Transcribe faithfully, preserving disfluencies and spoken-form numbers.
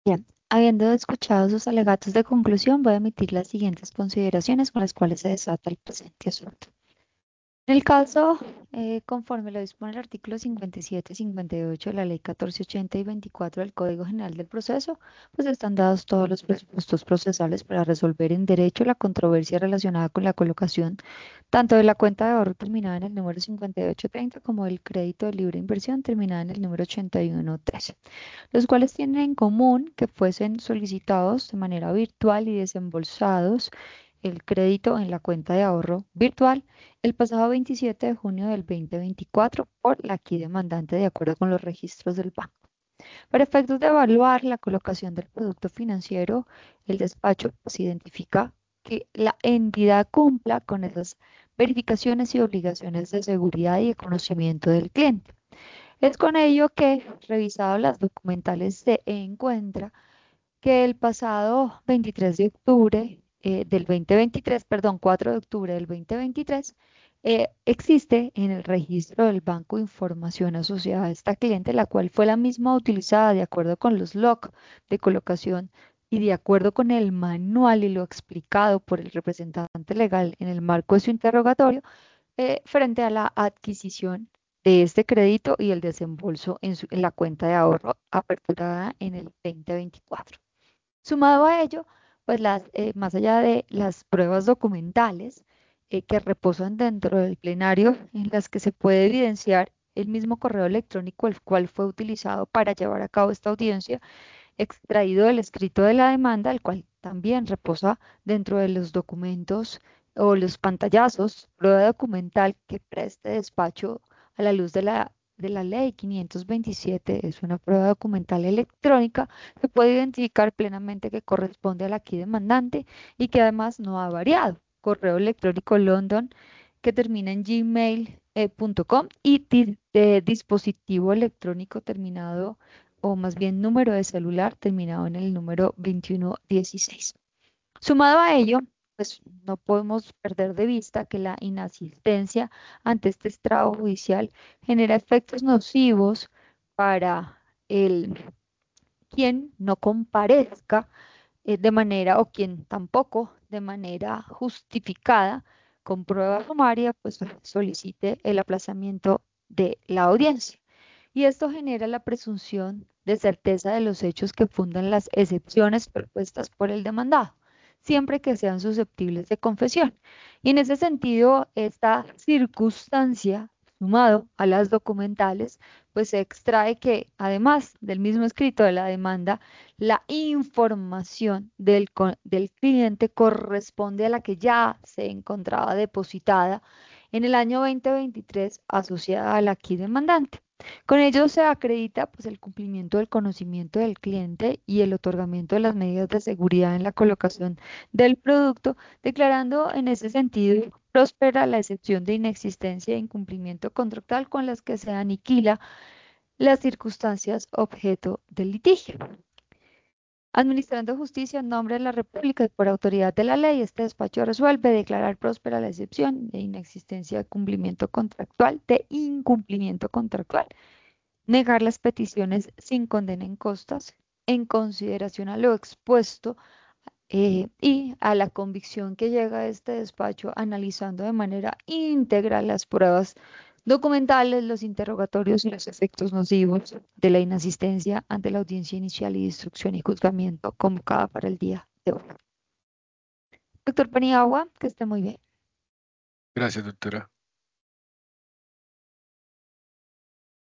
Bien, habiendo escuchado sus alegatos de conclusión, voy a emitir las siguientes consideraciones con las cuales se desata el presente asunto. En el caso, eh, conforme lo dispone el artículo cincuenta y siete, cincuenta y ocho de la Ley catorce ochenta y veinticuatro del Código General del Proceso, pues están dados todos los presupuestos procesales para resolver en derecho la controversia relacionada con la colocación tanto de la cuenta de ahorro terminada en el número cincuenta y ocho treinta como del crédito de libre inversión terminada en el número ochenta y uno trece, los cuales tienen en común que fuesen solicitados de manera virtual y desembolsados el crédito en la cuenta de ahorro virtual el pasado veintisiete de junio del dos mil veinticuatro por la aquí demandante de acuerdo con los registros del banco. Para efectos de evaluar la colocación del producto financiero, el despacho pues, identifica que la entidad cumpla con esas verificaciones y obligaciones de seguridad y de conocimiento del cliente. Es con ello que, revisado las documentales, se encuentra que el pasado veintitrés de octubre eh, del dos mil veintitrés, perdón, cuatro de octubre del dos mil veintitrés, eh, existe en el registro del banco información asociada a esta cliente, la cual fue la misma utilizada de acuerdo con los logs de colocación y de acuerdo con el manual y lo explicado por el representante legal en el marco de su interrogatorio eh, frente a la adquisición de este crédito y el desembolso en, su- en la cuenta de ahorro aperturada en el dos mil veinticuatro. Sumado a ello, pues las, eh, más allá de las pruebas documentales eh, que reposan dentro del plenario, en las que se puede evidenciar el mismo correo electrónico el cual fue utilizado para llevar a cabo esta audiencia, extraído del escrito de la demanda, el cual también reposa dentro de los documentos o los pantallazos, prueba documental que preste despacho a la luz de la, de la ley quinientos veintisiete, es una prueba documental electrónica, se puede identificar plenamente que corresponde al aquí demandante y que además no ha variado. Correo electrónico London que termina en gmail punto com y ti- de dispositivo electrónico terminado o más bien número de celular terminado en el número veintiuno dieciséis. Sumado a ello, pues no podemos perder de vista que la inasistencia ante este estrado judicial genera efectos nocivos para el quien no comparezca eh, de manera o quien tampoco de manera justificada con prueba sumaria, pues solicite el aplazamiento de la audiencia. Y esto genera la presunción de certeza de los hechos que fundan las excepciones propuestas por el demandado, siempre que sean susceptibles de confesión. Y en ese sentido, esta circunstancia, sumado a las documentales, pues se extrae que, además del mismo escrito de la demanda, la información del, co- del cliente corresponde a la que ya se encontraba depositada en el año dos mil veintitrés asociada al aquí demandante. Con ello se acredita pues, el cumplimiento del conocimiento del cliente y el otorgamiento de las medidas de seguridad en la colocación del producto, declarando en ese sentido próspera la excepción de inexistencia e incumplimiento contractual con las que se aniquila las circunstancias objeto del litigio. Administrando justicia en nombre de la República y por autoridad de la ley, este despacho resuelve declarar próspera la excepción de inexistencia de cumplimiento contractual, de incumplimiento contractual, negar las peticiones sin condena en costas, en consideración a lo expuesto eh, y a la convicción que llega a este despacho analizando de manera íntegra las pruebas documentales, los interrogatorios y los efectos nocivos de la inasistencia ante la audiencia inicial y de instrucción y juzgamiento convocada para el día de hoy. Doctor Paniagua, que esté muy bien. Gracias, doctora.